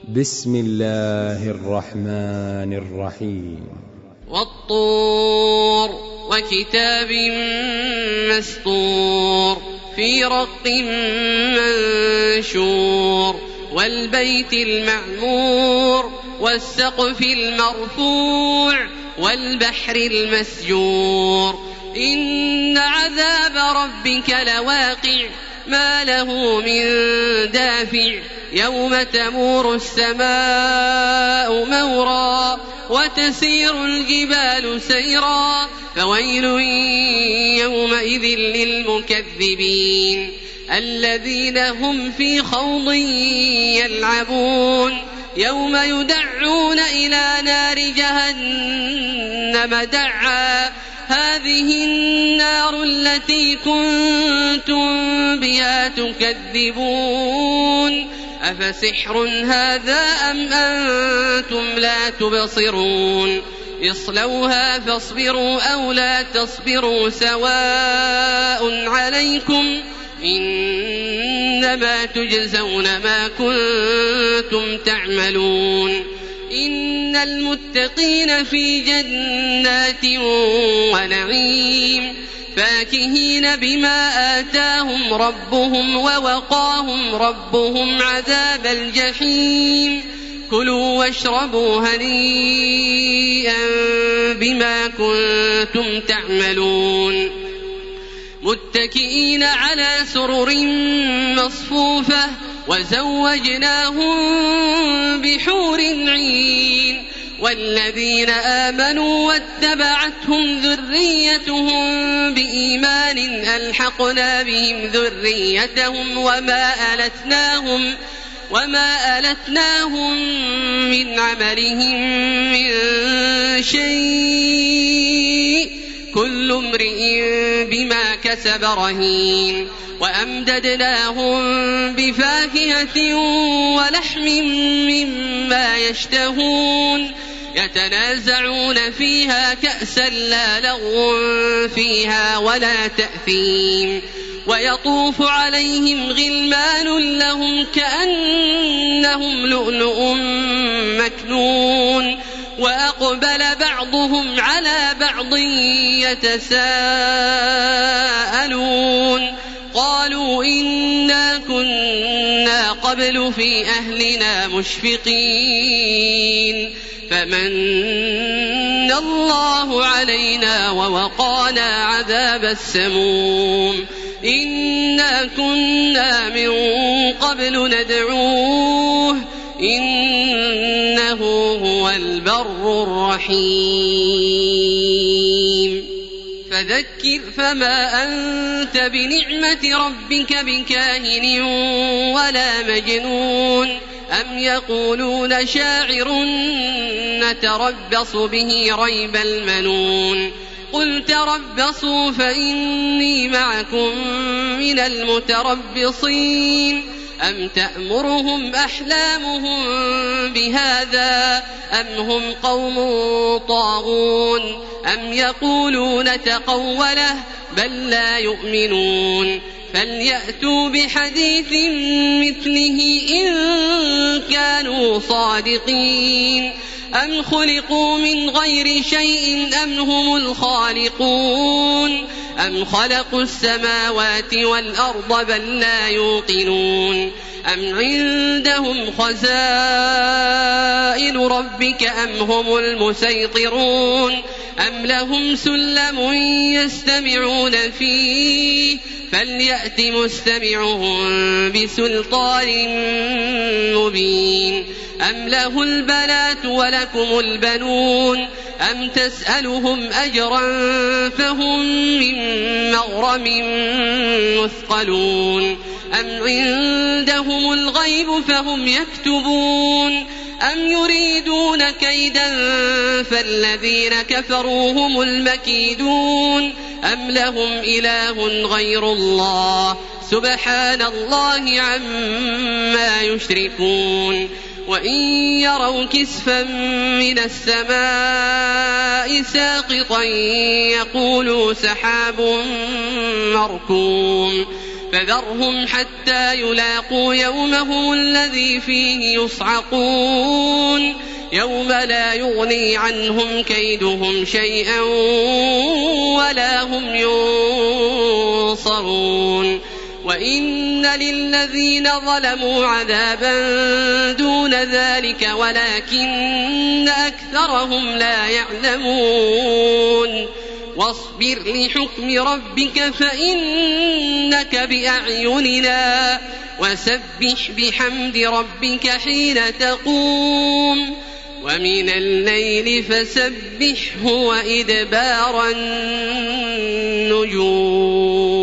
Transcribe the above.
بسم الله الرحمن الرحيم. والطور وكتاب مسطور في رق منشور والبيت المعمور والسقف المرفوع والبحر المسجور إن عذاب ربك لواقع ما له من دافع يوم تمور السماء مورا وتسير الجبال سيرا فويل يومئذ للمكذبين الذين هم في خوض يلعبون يوم يدعون إلى نار جهنم دعا هذه النار التي كنتم بها تكذبون أفسحر هذا أم أنتم لا تبصرون اصلوها فاصبروا أو لا تصبروا سواء عليكم إنما تجزون ما كنتم تعملون إن المتقين في جنات ونعيم فاكهين بما آتاهم ربهم ووقاهم ربهم عذاب الجحيم كلوا واشربوا هنيئا بما كنتم تعملون متكئين على سرر مصفوفة وزوجناهم بحور عين والذين آمنوا واتبعتهم ذريتهم بإيمان ألحقنا بهم ذريتهم وما ألتناهم من عملهم من شيء كل امرئ بما كسب رهين وأمددناهم بفاكهة ولحم مما يشتهون يتنازعون فيها كأسا لا لغو فيها ولا تأثيم ويطوف عليهم غلمان لهم كأنهم لؤلؤ مكنون وأقبل بعضهم على بعض يتساءلون قالوا إنا كنا قبل في أهلنا مشفقين فمن الله علينا ووقانا عذاب السموم إنا كنا من قبل ندعوه إنه هو البر الرحيم فذكر فما أنت بنعمة ربك بكاهن ولا مجنون أم يقولون شاعر نتربص به ريب المنون قل تربصوا فإني معكم من المتربصين أم تأمرهم أحلامهم بهذا أم هم قوم طاغون أم يقولون تقوله بل لا يؤمنون فليأتوا بحديث مثله إن كانوا صادقين أم خلقوا من غير شيء أم هم الخالقون أم خلقوا السماوات والأرض بل لا يوقنون أم عندهم خزائن ربك أم هم المسيطرون أم لهم سلم يستمعون فيه فليأت مستمعهم بسلطان مبين أم له البنات ولكم البنون أم تسألهم أجرا فهم من مغرم مثقلون أم عندهم الغيب فهم يكتبون أم يريدون كيدا فالذين كفروا هم المكيدون أم لهم إله غير الله سبحان الله عما يشركون وإن يروا كسفا من السماء ساقطا يقولوا سحاب مركوم فذرهم حتى يلاقوا يومهم الذي فيه يصعقون يوم لا يغني عنهم كيدهم شيئا ولا هم ينصرون وإن للذين ظلموا عذابا دون ذلك ولكن أكثرهم لا يعلمون واصبر لحكم ربك فإنك بأعيننا وسبح بحمد ربك حين تقوم ومن الليل فسبحه وإدبار النجوم.